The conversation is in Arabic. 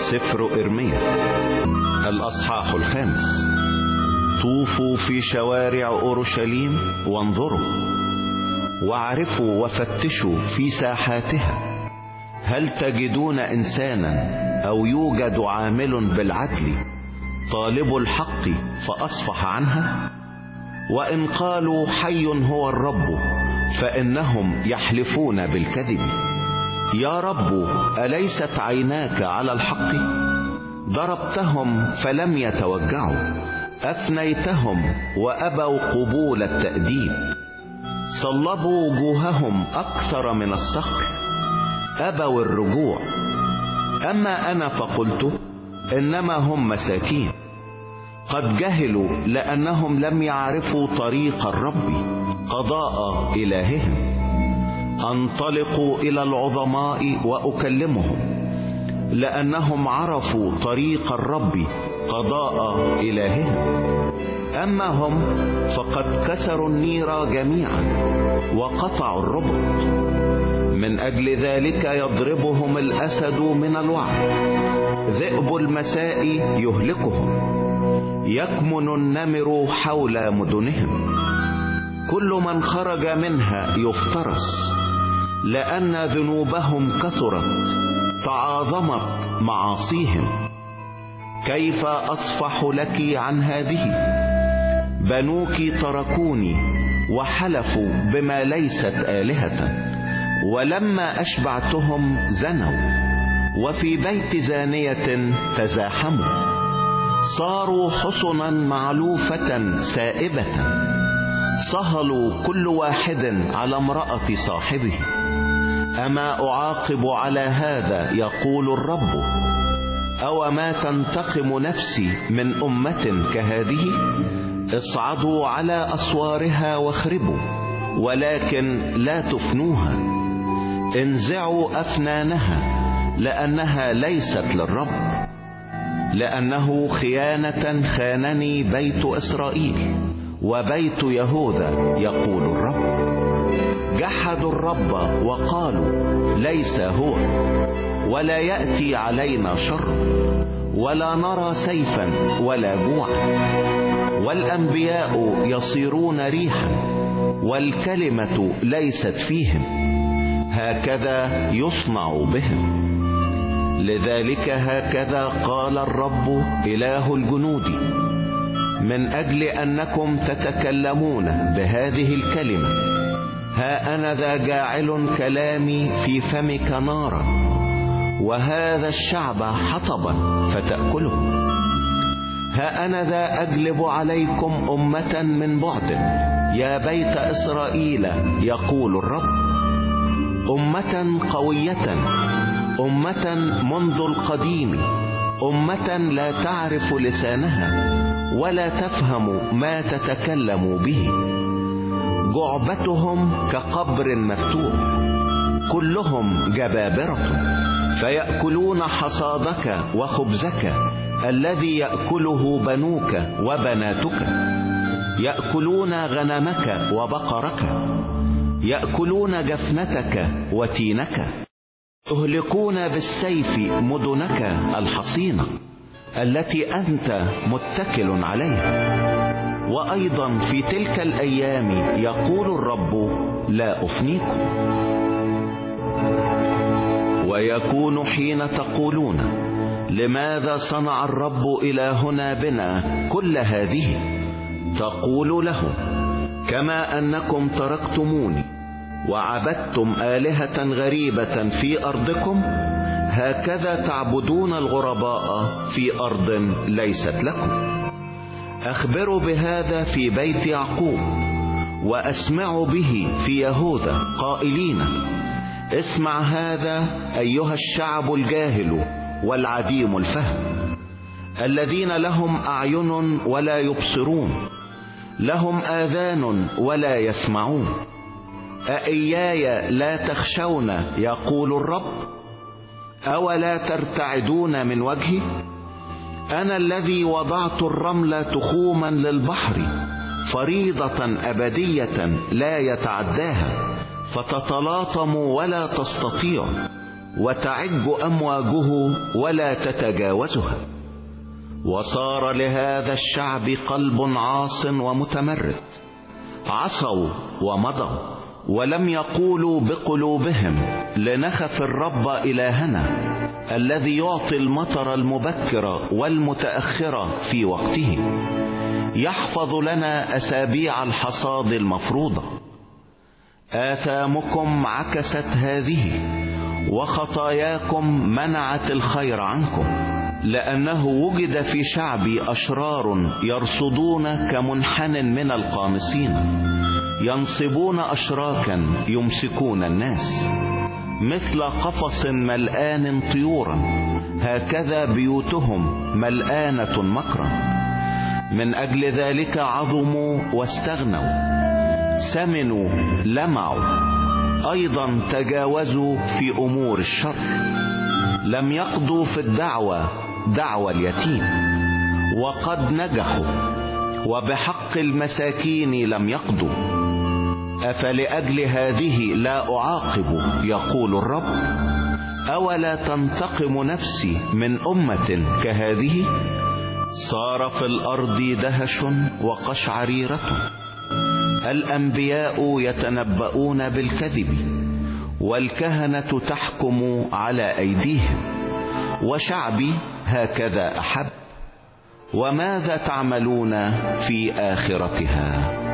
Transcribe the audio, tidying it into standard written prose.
سفر إرميا الأصحاح 5. طوفوا في شوارع أورشليم وانظروا، واعرفوا وفتشوا في ساحاتها، هل تجدون إنسانا أو يوجد عامل بالعدل طالب الحق فأصفح عنها؟ وإن قالوا حي هو الرب فإنهم يحلفون بالكذب. يا رب، أليست عيناك على الحق؟ ضربتهم فلم يتوجعوا، أفنيتهم وأبوا قبول التأديب. صلبوا وجوههم أكثر من الصخر، أبوا الرجوع. أما أنا فقلت إنما هم مساكين، قد جهلوا لأنهم لم يعرفوا طريق الرب قضاء إلههم. انطلقوا إلى العظماء وأكلمهم، لأنهم عرفوا طريق الرب قضاء إلههم. أما هم فقد كسروا النير جميعا وقطعوا الربط. من أجل ذلك يضربهم الأسد من الوعر، ذئب المساء يهلكهم، يكمن النمر حول مدنهم. كل من خرج منها يفترس، لأن ذنوبهم كثرت، تعاظمت معاصيهم. كيف أصفح لك عن هذه؟ بنوك تركوني وحلفوا بما ليست آلهة، ولما أشبعتهم زنوا، وفي بيت زانية تزاحموا. صاروا حصنا معلوفة سائبة، صهلوا كل واحد على امرأة صاحبه. أما أعاقب على هذا يقول الرب؟ أو ما تنتقم نفسي من أمة كهذه؟ اصعدوا على أسوارها واخربوا، ولكن لا تفنوها. انزعوا أفنانها، لأنها ليست للرب. لأنه خيانة خانني بيت إسرائيل وبيت يهوذا، يقول الرب. جحدوا الرب وقالوا ليس هو، ولا يأتي علينا شر، ولا نرى سيفا ولا جوعا. والأنبياء يصيرون ريحا، والكلمة ليست فيهم، هكذا يصنع بهم. لذلك هكذا قال الرب إله الجنود: من أجل أنكم تتكلمون بهذه الكلمة، ها أنا ذا جاعل كلامي في فمك نارا، وهذا الشعب حطبا فتأكله. ها أنا ذا أجلب عليكم أمة من بعد، يا بيت إسرائيل، يقول الرب. أمة قوية، أمة منذ القديم، أمة لا تعرف لسانها ولا تفهم ما تتكلم به. جعبتهم كقبر مفتوح، كلهم جبابرة، فيأكلون حصادك وخبزك الذي يأكله بنوك وبناتك. يأكلون غنمك وبقرك، يأكلون جفنتك وتينك. تهلكون بالسيف مدنك الحصينة التي أنت متكل عليها. وأيضا في تلك الأيام يقول الرب: لا أفنيكم. ويكون حين تقولون: لماذا صنع الرب إلهنا بنا كل هذه؟ تقول له: كما أنكم تركتموني وعبدتم آلهة غريبة في أرضكم، هكذا تعبدون الغرباء في أرض ليست لكم. أخبروا بهذا في بيت يعقوب، وأسمعوا به في يهوذا قائلين: اسمع هذا أيها الشعب الجاهل والعديم الفهم، الذين لهم أعين ولا يبصرون، لهم آذان ولا يسمعون. أإياي لا تخشون، يقول الرب؟ أولا ترتعدون من وجهي؟ أنا الذي وضعت الرمل تخوما للبحر، فريضة أبدية لا يتعداها، فتتلاطم ولا تستطيع، وتعج أمواجه ولا تتجاوزها. وصار لهذا الشعب قلب عاص ومتمرد، عصوا ومضوا، ولم يقولوا بقلوبهم لنخف الرب إلهنا الذي يعطي المطر المبكر والمتأخر في وقته، يحفظ لنا أسابيع الحصاد المفروضة. آثامكم عكست هذه، وخطاياكم منعت الخير عنكم، لأنه وجد في شعبي أشرار يرصدون كمنحن من القامصين، ينصبون أشراكا يمسكون الناس، مثل قفص ملآن طيورا، هكذا بيوتهم ملآنة مكرا. من أجل ذلك عظموا واستغنوا، سمنوا لمعوا، أيضا تجاوزوا في أمور الشر. لم يقضوا في الدعوة دعوى اليتيم، وقد نجحوا، وبحق المساكين لم يقضوا. أفلأجل هذه لا أعاقب يقول الرب؟ أولا تنتقم نفسي من أمة كهذه؟ صار في الأرض دهش وقشعريرة، الأنبياء يتنبؤون بالكذب، والكهنة تحكم على أيديهم، وشعبي هكذا أحب. وماذا تعملون في آخرتها؟